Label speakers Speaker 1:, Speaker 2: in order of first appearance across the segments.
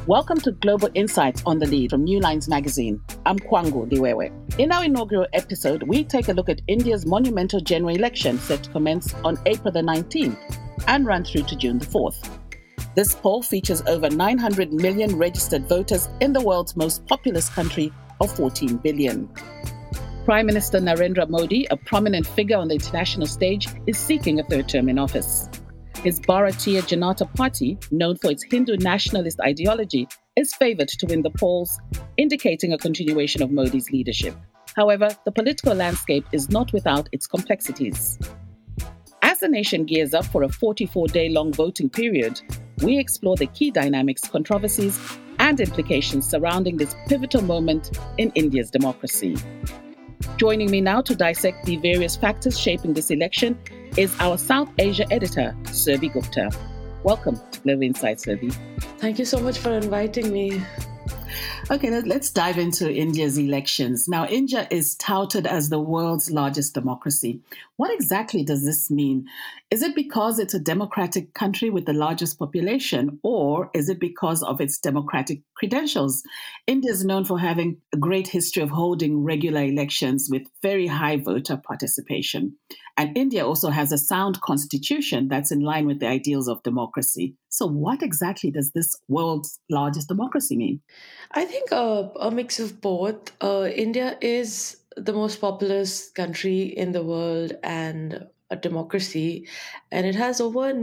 Speaker 1: Welcome to Global Insights on the Lead from New Lines Magazine. I'm Kwangu Diwewe. In our inaugural episode, we take a look at India's monumental general election set to commence on April the 19th and run through to June the 4th. This poll features over 900 million registered voters in the world's most populous country of 14 billion. Prime Minister Narendra Modi, a prominent figure on the international stage, is seeking a third term in office. His Bharatiya Janata Party, known for its Hindu nationalist ideology, is favoured to win the polls, indicating a continuation of Modi's leadership. However, the political landscape is not without its complexities. As the nation gears up for a 44-day-long voting period, we explore the key dynamics, controversies, and implications surrounding this pivotal moment in India's democracy. Joining me now to dissect the various factors shaping this election is our South Asia editor, Surbi Gupta. Welcome to Global Insights, Surbi.
Speaker 2: Thank you so much for inviting me.
Speaker 1: Okay, let's dive into India's elections. Now, India is touted as the world's largest democracy. What exactly does this mean? Is it because it's a democratic country with the largest population, or is it because of its democratic credentials? India is known for having a great history of holding regular elections with very high voter participation. And India also has a sound constitution that's in line with the ideals of democracy. So what exactly does this world's largest democracy mean?
Speaker 2: I think a mix of both. India is the most populous country in the world and a democracy, and it has over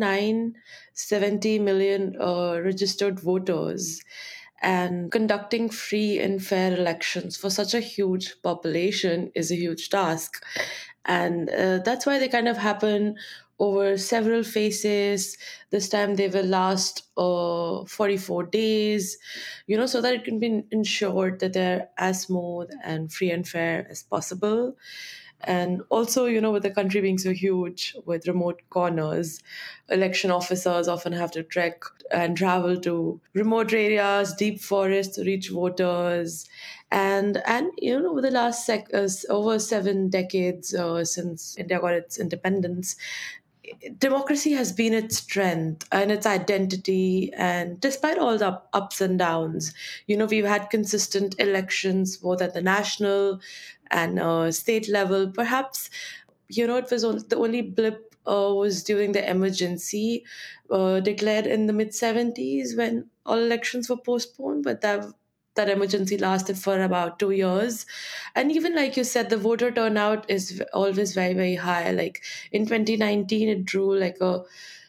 Speaker 2: 970 million registered voters. And conducting free and fair elections for such a huge population is a huge task. And that's why they kind of happen over several phases. This time they will last 44 days, so that it can be ensured that they're as smooth and free and fair as possible. And also, with the country being so huge with remote corners, election officers often have to trek and travel to remote areas, deep forests to reach voters. And with the last over 7 decades since India got its independence, democracy has been its strength and its identity. And despite all the ups and downs, we've had consistent elections both at the national and state level. Perhaps, it was the only blip was during the emergency declared in the mid-70s when all elections were postponed, but that emergency lasted for about 2 years. And even like you said, the voter turnout is always very, very high. Like in 2019, it drew like a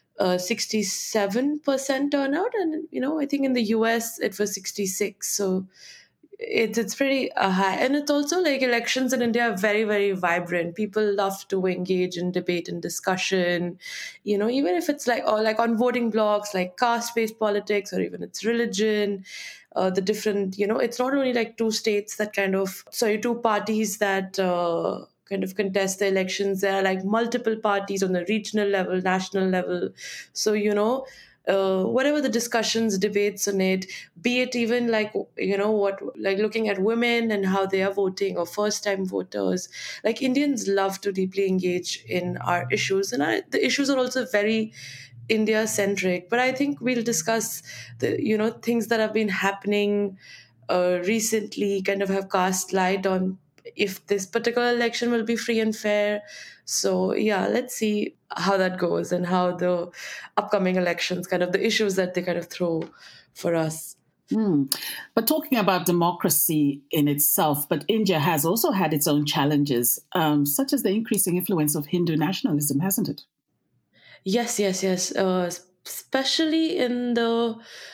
Speaker 2: 67% turnout. And, I think in the US, it was 66. So it's pretty high. And it's also like elections in India are very, very vibrant. People love to engage in debate and discussion, even if it's like on voting blocks, like caste-based politics, or even it's religion, the different, it's not only like two parties that kind of contest the elections. There are like multiple parties on the regional level, national level. So, whatever the discussions, debates on it, be it even like, looking at women and how they are voting or first time voters, like Indians love to deeply engage in our issues. And the issues are also very India centric. But I think we'll discuss the, things that have been happening recently, kind of have cast light on if this particular election will be free and fair. So yeah, let's see how that goes and how the upcoming elections, kind of the issues that they kind of throw for us.
Speaker 1: But talking about democracy in itself, but India has also had its own challenges, such as the increasing influence of Hindu nationalism, hasn't it?
Speaker 2: Yes. Especially in the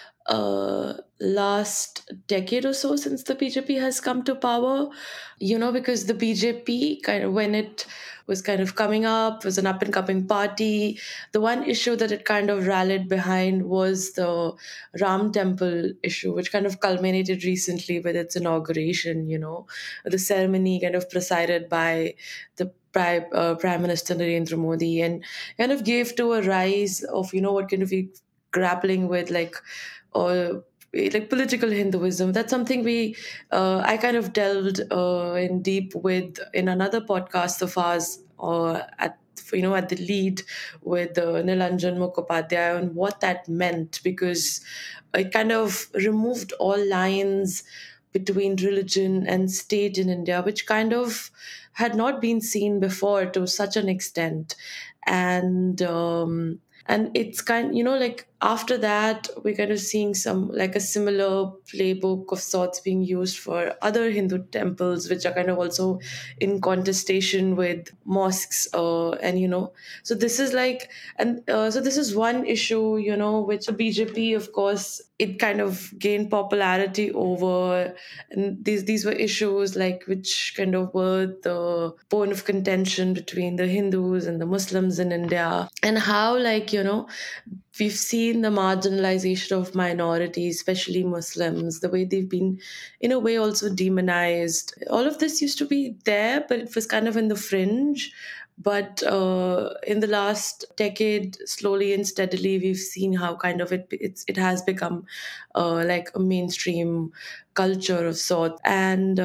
Speaker 2: last decade or so since the BJP has come to power, because the BJP kind of, when it was kind of coming up, was an up and coming party, the one issue that it kind of rallied behind was the Ram Temple issue, which kind of culminated recently with its inauguration, the ceremony kind of presided by the Prime Minister Narendra Modi, and kind of gave to a rise of, what kind of be grappling with or like political Hinduism. That's something I kind of delved in deep with in another podcast of ours at the lead with Nilanjan Mukhopadhyay, and what that meant, because it kind of removed all lines between religion and state in India, which kind of had not been seen before to such an extent. And it's like after that we're kind of seeing some like a similar playbook of sorts being used for other Hindu temples, which are kind of also in contestation with mosques, and so this is like, and so this is one issue, which the BJP, of course, it kind of gained popularity over. And these were issues like which kind of were the bone of contention between the Hindus and the Muslims in India, and how, like, we've seen the marginalization of minorities, especially Muslims, the way they've been, in a way, also demonized. All of this used to be there, but it was kind of in the fringe. But in the last decade, slowly and steadily, we've seen how kind of it has become like a mainstream culture of sorts. And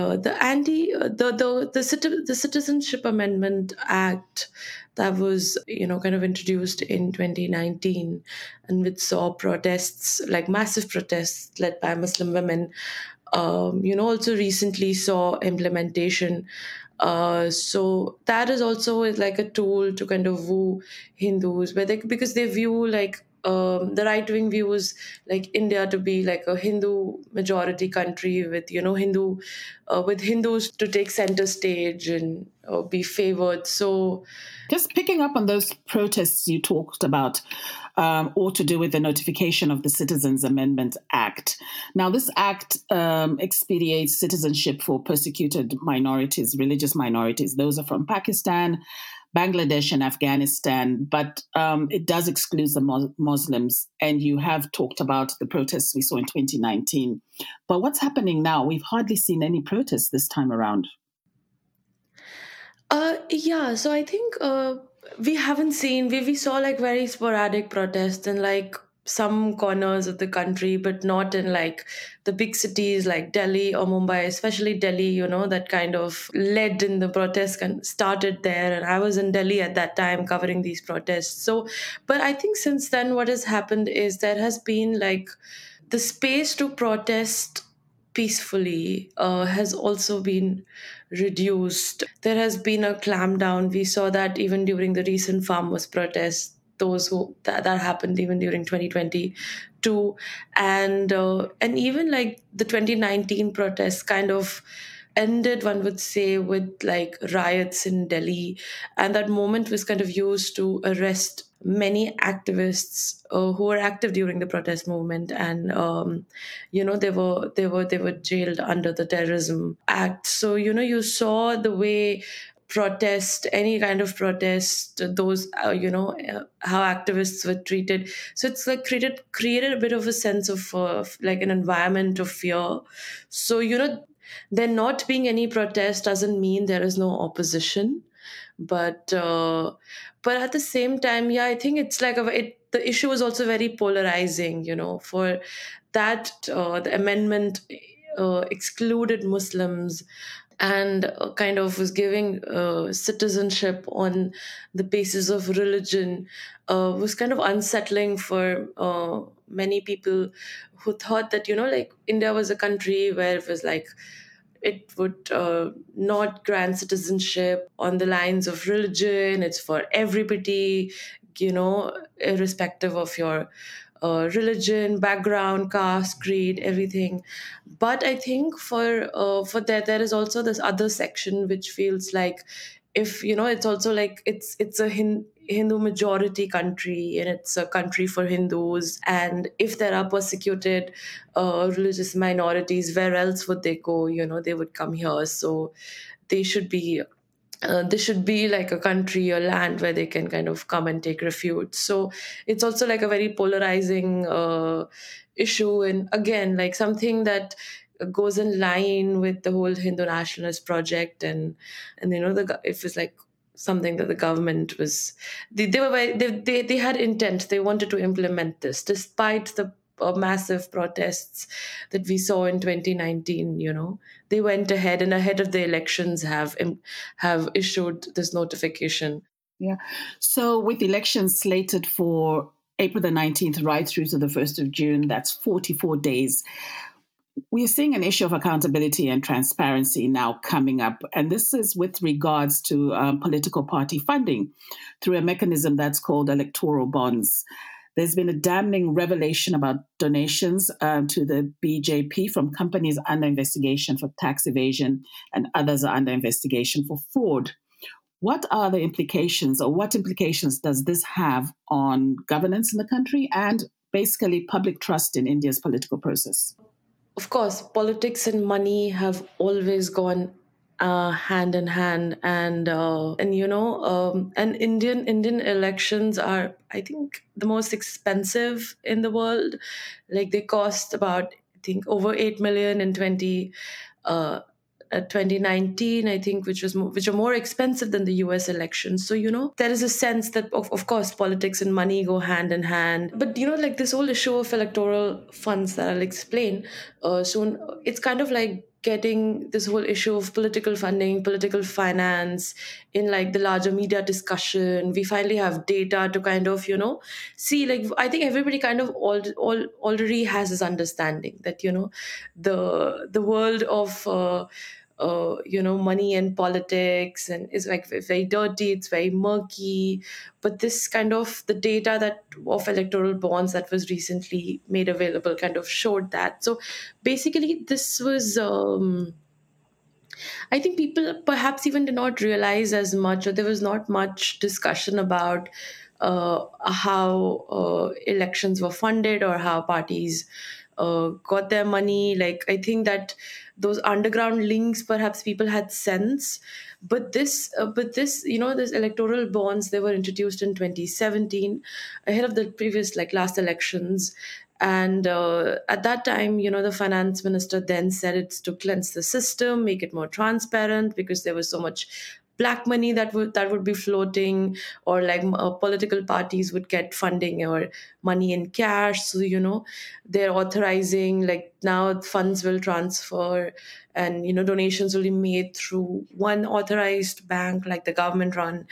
Speaker 2: the Citizenship Amendment Act that was kind of introduced in 2019, and which saw protests, like massive protests led by Muslim women, also recently saw implementation. So that is also like a tool to kind of woo Hindus, because they view like the right wing views like India to be like a Hindu majority country with with Hindus to take center stage and be favored. So
Speaker 1: just picking up on those protests you talked about, or to do with the notification of the Citizens Amendment Act. Now, this act expedites citizenship for persecuted minorities, religious minorities. Those are from Pakistan, Bangladesh, and Afghanistan, but it does exclude the Muslims. And you have talked about the protests we saw in 2019. But what's happening now? We've hardly seen any protests this time around.
Speaker 2: Yeah, so I think we haven't seen, we saw like very sporadic protests in like some corners of the country, but not in like the big cities like Delhi or Mumbai, especially Delhi, that kind of led in the protests and started there. And I was in Delhi at that time covering these protests. So, but I think since then, what has happened is there has been like the space to protest peacefully has also been reduced. There has been a clampdown. We saw that even during the recent farmers' protests, those who that happened even during 2022, and even like the 2019 protests kind of ended, one would say, with like riots in Delhi, and that moment was kind of used to arrest many activists who were active during the protest movement, and they were jailed under the Terrorism Act. So you saw the way protest, any kind of protest, those how activists were treated. So it's like created a bit of a sense of like an environment of fear. So there not being any protest doesn't mean there is no opposition, but at the same time, yeah, I think it's like the issue is also very polarizing. For that, the amendment excluded Muslims and kind of was giving citizenship on the basis of religion, was kind of unsettling for many people who thought that like India was a country where it was like it would not grant citizenship on the lines of religion. It's for everybody, irrespective of your religion, background, caste, creed, everything. But I think for that, there is also this other section which feels like, if it's also like it's a Hindu majority country, and it's a country for Hindus. And if there are persecuted religious minorities, where else would they go? They would come here. So they should be this should be like a country or land where they can kind of come and take refuge. So it's also like a very polarizing issue, and again, like something that goes in line with the whole Hindu nationalist project, and it was like something that the government was, they were they had intent. They wanted to implement this despite the massive protests that we saw in 2019. They went ahead, and ahead of the elections have issued this notification.
Speaker 1: Yeah. So with elections slated for April the 19th right through to the 1st of June, that's 44 days. We're seeing an issue of accountability and transparency now coming up. And this is with regards to political party funding through a mechanism that's called electoral bonds. There's been a damning revelation about donations to the BJP from companies under investigation for tax evasion, and others are under investigation for fraud. What are the implications, or what implications does this have on governance in the country and basically public trust in India's political process?
Speaker 2: Of course, politics and money have always gone hand in hand, and and Indian elections are, I think, the most expensive in the world. Like they cost about, I think, over 8 million in 2019, I think, which are more expensive than the US elections. So, there is a sense that, of course, politics and money go hand in hand. But, like this whole issue of electoral funds that I'll explain soon, it's kind of like getting this whole issue of political funding, political finance in like the larger media discussion. We finally have data to kind of, see, like, I think everybody kind of already has this understanding that, the world of, money and politics and is like very dirty, it's very murky. But this kind of the data that of electoral bonds that was recently made available kind of showed that. So basically, this was. I think people perhaps even did not realize as much, or there was not much discussion about how elections were funded or how parties got their money. Like, I think that those underground links, perhaps people had sense, but this, this electoral bonds, they were introduced in 2017, ahead of the previous, like last elections. And at that time, the finance minister then said it's to cleanse the system, make it more transparent, because there was so much black money that would be floating, or like political parties would get funding or money in cash. So they're authorizing, like, now funds will transfer, and donations will be made through one authorized bank, like the government run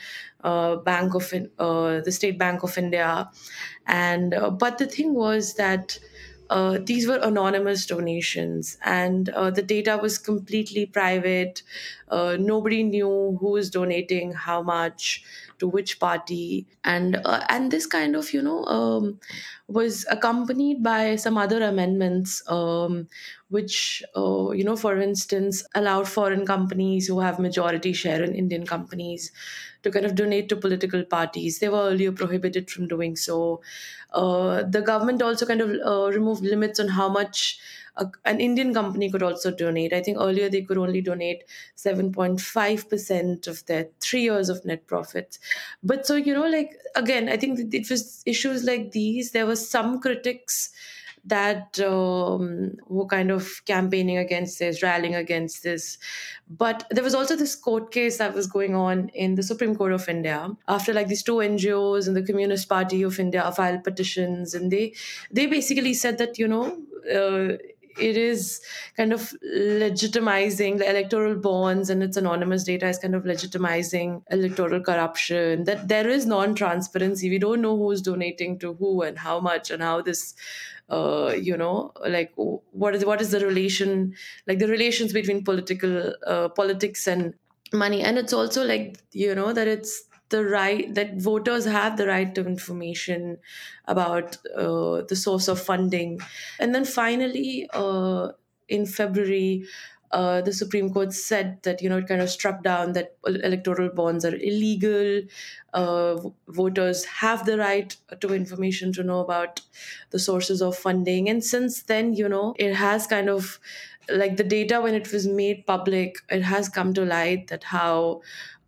Speaker 2: the State Bank of India. And but the thing was that these were anonymous donations, and the data was completely private. Nobody knew who was donating how much to which party, and this kind of was accompanied by some other amendments, which for instance, allowed foreign companies who have majority share in Indian companies to kind of donate to political parties. They were earlier prohibited from doing so. The government also kind of removed limits on how much an Indian company could also donate. I think earlier they could only donate 7.5% of their 3 years of net profits. But so, like, again, I think that it was issues like these. There were some critics that were kind of campaigning against this, rallying against this. But there was also this court case that was going on in the Supreme Court of India after, like, these two NGOs and the Communist Party of India filed petitions, and they basically said that it is kind of legitimizing the electoral bonds, and its anonymous data is kind of legitimizing electoral corruption, that there is non-transparency. We don't know who's donating to who and how much, and how this like, what is the relation, like the relations between politics and money. And it's also like, that it's the right, that voters have the right to information about the source of funding. And then finally, in February, the Supreme Court said that, it kind of struck down that electoral bonds are illegal. Voters have the right to information, to know about the sources of funding. And since then, it has kind of, like, the data, when it was made public, it has come to light that how,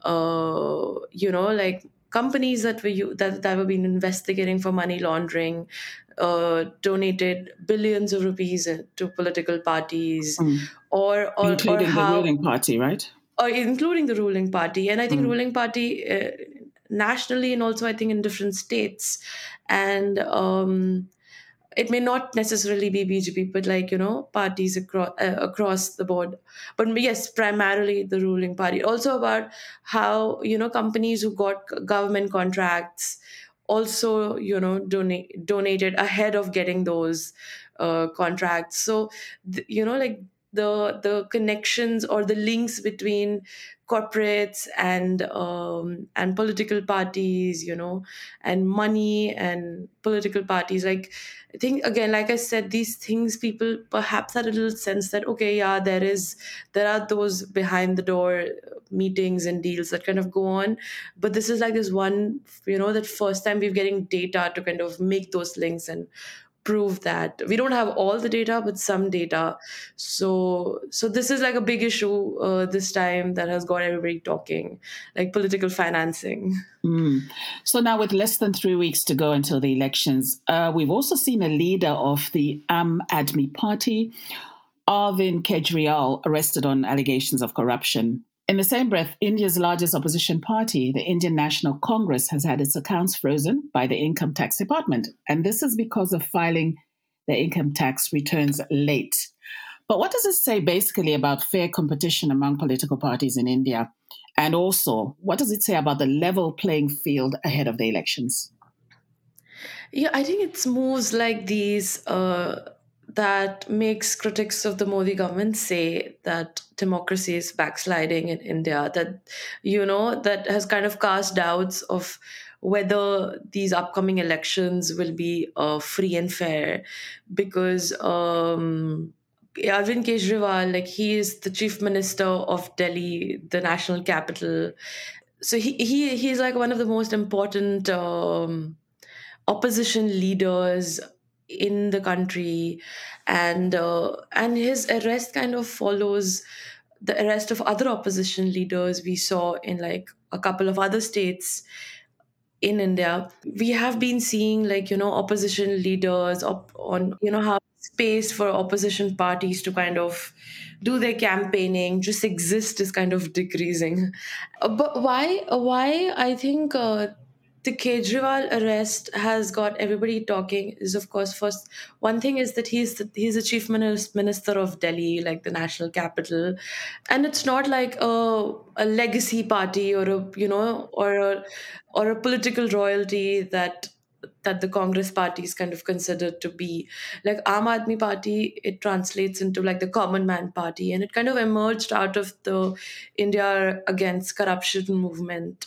Speaker 2: like, companies that were being investigating for money laundering donated billions of rupees to political parties, or
Speaker 1: including the
Speaker 2: how,
Speaker 1: ruling party, right?
Speaker 2: or including the ruling party. And I think ruling party nationally, and also I think in different states. And it may not necessarily be BJP, but like, parties across the board. But yes, primarily the ruling party. Also about how, companies who got government contracts also, donated ahead of getting those contracts. So, like the connections or the links between corporates and political parties, and money and political parties, like, I think, again, like I said, these things, people perhaps had a little sense that, okay, yeah, there are those behind the door meetings and deals that kind of go on, but this is like this one, that first time we're getting data to kind of make those links and prove that. We don't have all the data, but some data. So this is like a big issue this time that has got everybody talking, like political financing.
Speaker 1: So now, with less than 3 weeks to go until the elections, we've also seen a leader of the Aam Aadmi Party, Arvind Kejriwal, arrested on allegations of corruption. In the same breath, India's largest opposition party, the Indian National Congress, has had its accounts frozen by the Income Tax Department. And this is because of filing their income tax returns late. But what does it say basically about fair competition among political parties in India? And also, what does it say about the level playing field ahead of the elections?
Speaker 2: Yeah, I think it's moves like these that makes critics of the Modi government say that democracy is backsliding in India, that, that has kind of cast doubts of whether these upcoming elections will be free and fair, because Arvind Kejriwal, like, he is the chief minister of Delhi, the national capital. So he's like one of the most important opposition leaders in the country, and his arrest kind of follows the arrest of other opposition leaders we saw in like a couple of other states in India. We have been seeing, like, opposition leaders on, how space for opposition parties to kind of do their campaigning, just exist, is kind of decreasing. But why I think the Kejriwal arrest has got everybody talking is, of course, first, one thing is that he's the chief minister of Delhi, like the national capital, and it's not like a legacy party or a, or a political royalty that the Congress party is kind of considered to be. Like Aam Aadmi Party, it translates into like the common man party, and it kind of emerged out of the India Against Corruption movement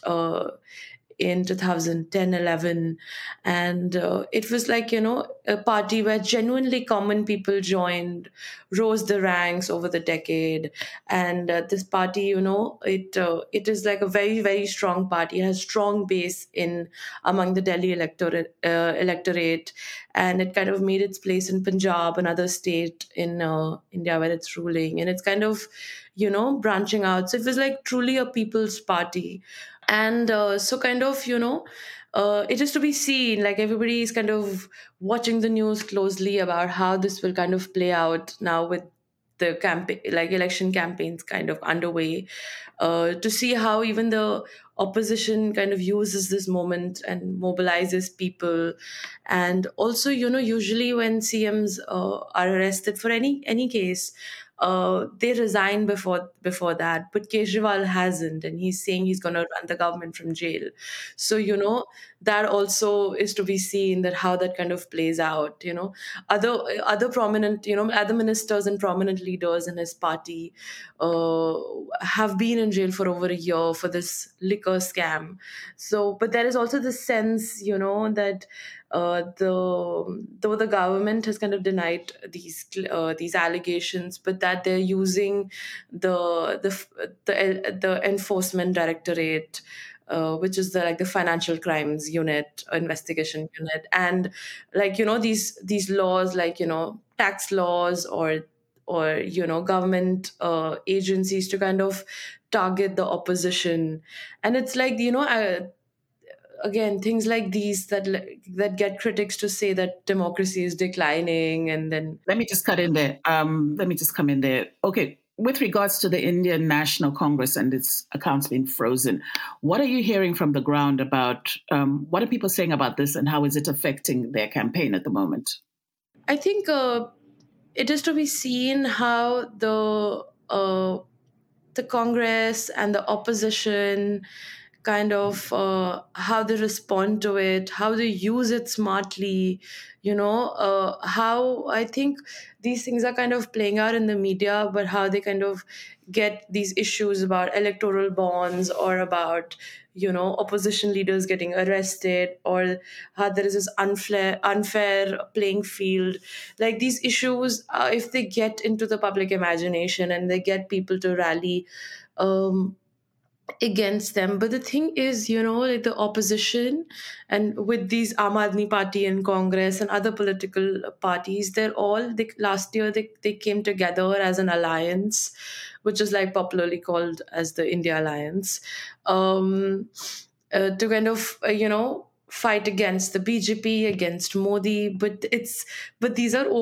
Speaker 2: in 2010-11, and it was like, a party where genuinely common people joined, rose the ranks over the decade. And this party, it is like a very, very strong party. It has strong base in among the Delhi electorate, and it kind of made its place in Punjab, another state in India where it's ruling, and it's kind of, branching out. So it was like truly a people's party. And so kind of, it is to be seen, like everybody is kind of watching the news closely about how this will kind of play out now with the campaign, like election campaigns kind of underway, to see how even the opposition kind of uses this moment and mobilizes people. And also, usually when CMs are arrested for any case, they resign before that, but Kejriwal hasn't, and he's saying he's going to run the government from jail. So that also is to be seen, that how that kind of plays out. Other prominent, other ministers and prominent leaders in his party have been in jail for over a year for this liquor scam. So, but there is also the sense, that though the government has kind of denied these allegations, but that they're using the enforcement directorate, which is the financial crimes unit, investigation unit, and like these laws, like tax laws or government agencies to kind of target the opposition. And it's like again, things like these that get critics to say that democracy is declining. And then
Speaker 1: let me just cut in there. Let me just come in there. Okay, with regards to the Indian National Congress and its accounts being frozen, what are you hearing from the ground about? What are people saying about this, and how is it affecting their campaign at the moment?
Speaker 2: I think it is to be seen how the Congress and the opposition kind of how they respond to it, how they use it smartly, how I think these things are kind of playing out in the media, but how they kind of get these issues about electoral bonds or about opposition leaders getting arrested, or how there is this unfair playing field. Like these issues, if they get into the public imagination and they get people to rally um, against them. But the thing is, like the opposition and with these Aam Aadmi Party and Congress and other political parties, last year they came together as an alliance, which is like popularly called as the India Alliance, um, to kind of, fight against the BJP, against Modi. But these are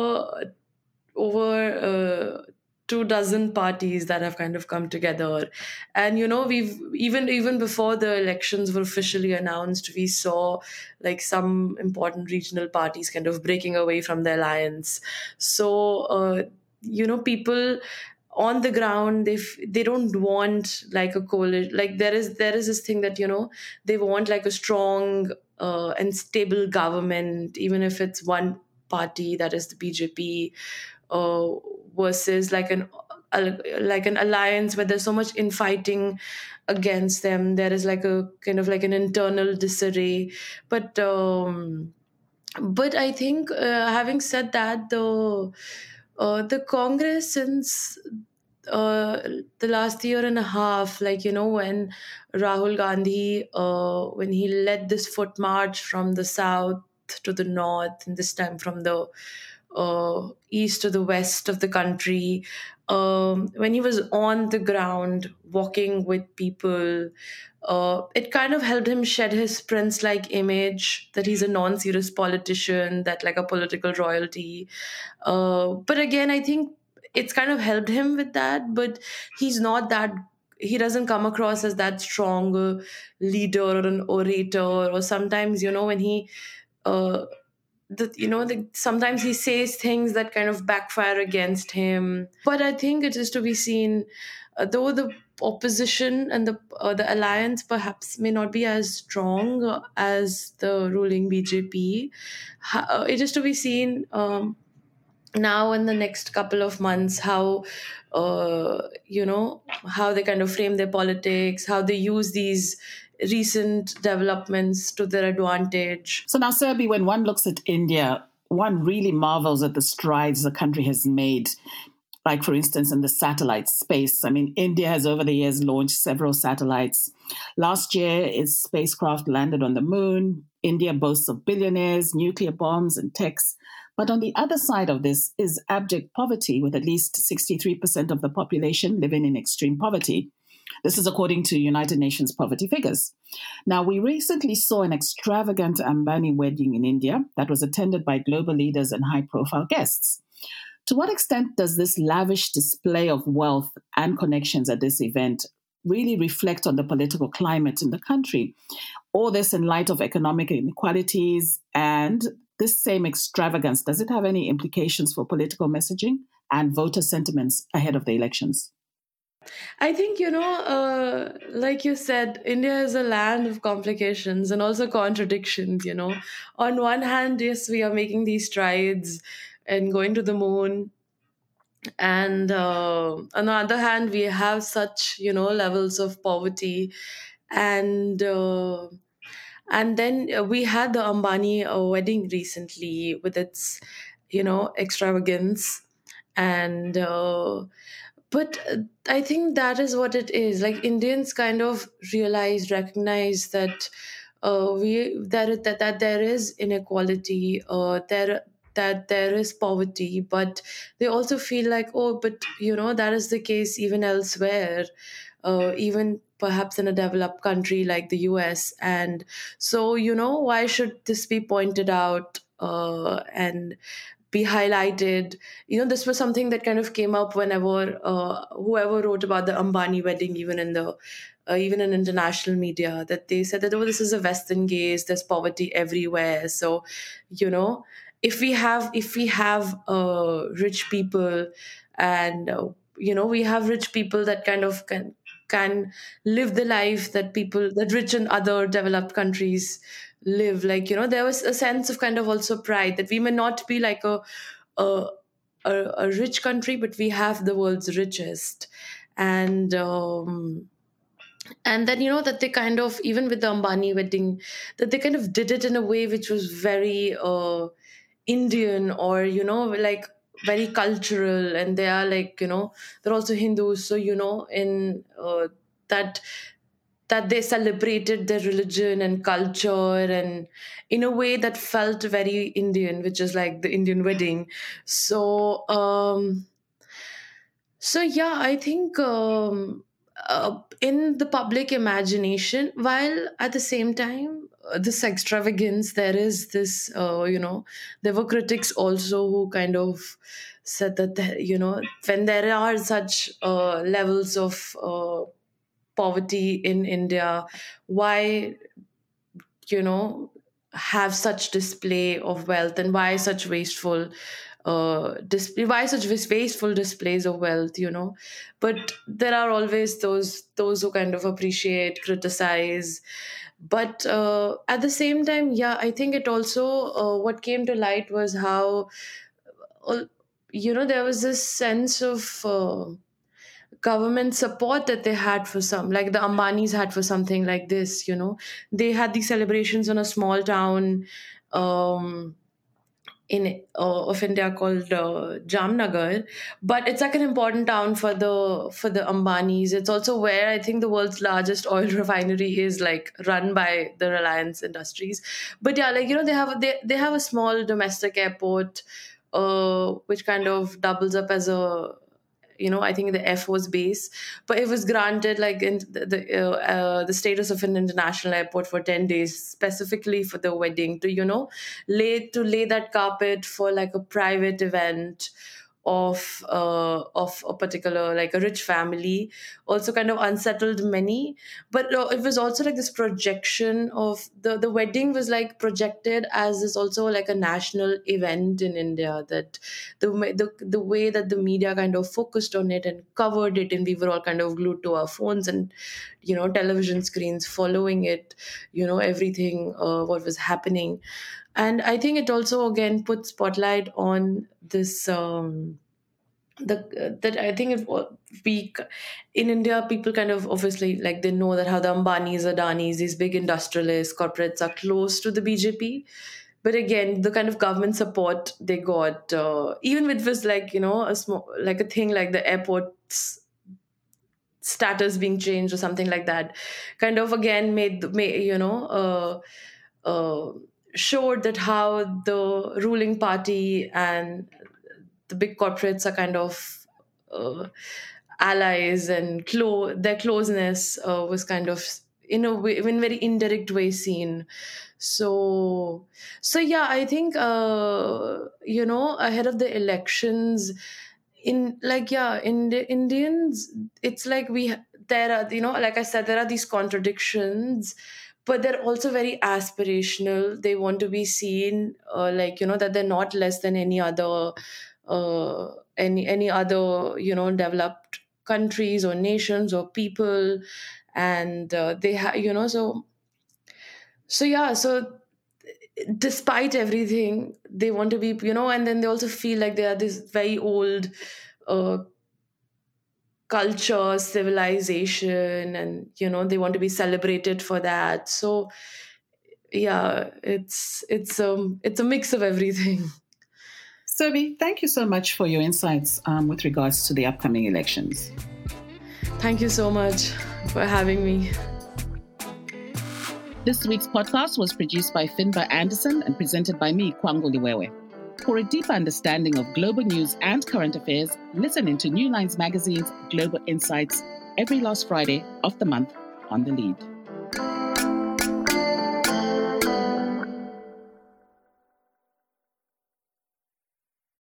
Speaker 2: over 2 dozen parties that have kind of come together. And we've even before the elections were officially announced, we saw like some important regional parties kind of breaking away from the alliance. So people on the ground, they don't want like a coalition. Like there is this thing that they want like a strong and stable government, even if it's one party, that is the BJP, uh, versus like an alliance where there's so much infighting against them. There is like a kind of like an internal disarray. But I think, having said that, the Congress, since uh, the last year and a half, like when Rahul Gandhi, when he led this foot march from the south to the north, and this time from the east to the west of the country, when he was on the ground walking with people, it kind of helped him shed his prince like image, that he's a non serious politician, that like a political royalty. But again, I think it's kind of helped him with that, but he's not that. He doesn't come across as that strong leader or an orator, or sometimes, when he uh, sometimes he says things that kind of backfire against him. But I think it is to be seen, though the opposition and the alliance perhaps may not be as strong as the ruling BJP. It is to be seen, now in the next couple of months, how they kind of frame their politics, how they use these recent developments to their advantage.
Speaker 1: So now, Serbi, when one looks at India, one really marvels at the strides the country has made. Like, for instance, in the satellite space. I mean, India has over the years launched several satellites. Last year, its spacecraft landed on the moon. India boasts of billionaires, nuclear bombs, and techs. But on the other side of this is abject poverty, with at least 63% of the population living in extreme poverty. This is according to United Nations poverty figures. Now, we recently saw an extravagant Ambani wedding in India that was attended by global leaders and high profile guests. To what extent does this lavish display of wealth and connections at this event really reflect on the political climate in the country? All this in light of economic inequalities and this same extravagance, does it have any implications for political messaging and voter sentiments ahead of the elections?
Speaker 2: I think, like you said, India is a land of complications and also contradictions. On one hand, yes, we are making these strides and going to the moon. And on the other hand, we have such, levels of poverty. And then we had the Ambani wedding recently with its, extravagance. And but I think that is what it is. Like Indians kind of recognize that that there is inequality, that there is poverty, but they also feel like, oh, but that is the case even elsewhere, even perhaps in a developed country like the US. And so, why should this be pointed out and be highlighted? This was something that kind of came up whenever whoever wrote about the Ambani wedding, even in international media, that they said that, oh, this is a Western gaze, there's poverty everywhere. So, you know, if we have rich people, and we have rich people that kind of can live the life that rich and other developed countries live. Like, there was a sense of kind of also pride that we may not be like a, a rich country, but we have the world's richest. And then, that they kind of, even with the Ambani wedding, that they kind of did it in a way which was very Indian, or like very cultural. And they are like, they're also Hindus, so in that they celebrated their religion and culture, and in a way that felt very Indian, which is like the Indian wedding. So yeah, I think in the public imagination, while at the same time, this extravagance, there is this, there were critics also who kind of said that, when there are such levels of poverty in India, why, have such display of wealth, and why such wasteful why such wasteful displays of wealth. But there are always those who kind of appreciate, criticize. But at the same time, yeah, I think it also, what came to light was how, uh, there was this sense of government support that they had for some, like the Ambanis had for something like this. They had these celebrations on a small town um, in of India called Jamnagar, but it's like an important town for the Ambanis. It's also where I think the world's largest oil refinery is, like, run by the Reliance Industries. But yeah, like, they have a small domestic airport, which kind of doubles up as a, I think the Air Force base, but it was granted like in the status of an international airport for 10 days, specifically for the wedding, to lay that carpet for like a private event of a particular, like, a rich family. Also kind of unsettled many, but it was also like this projection of the wedding was like projected as this also like a national event in India, that the way that the media kind of focused on it and covered it, and we were all kind of glued to our phones and television screens following it, everything what was happening. And I think it also again put spotlight on this that I think we in India, people kind of obviously, like, they know that how the Ambanis, Adanis, these big industrialists, corporates are close to the BJP. But again, the kind of government support they got, even with was like, a small, like a thing like the airport's status being changed or something like that, kind of again made showed that how the ruling party and the big corporates are kind of allies, and their closeness was kind of in a way, in very indirect way, seen. So yeah, I think ahead of the elections, in like, yeah, in the Indians, it's like there are, like I said, there are these contradictions, but they're also very aspirational. They want to be seen, like, that they're not less than any other any other developed countries or nations or people. And they have, so yeah, so despite everything, they want to be, and then they also feel like they are this very old uh, culture, civilization, and they want to be celebrated for that. So yeah, it's a mix of everything.
Speaker 1: Sobi, thank you so much for your insights with regards to the upcoming elections.
Speaker 2: Thank you so much for having me.
Speaker 1: This week's podcast was produced by Finbar Anderson and presented by me, Kwango Liwewe. For a deeper understanding of global news and current affairs, listen into New Lines Magazine's Global Insights every last Friday of the month on The Lead.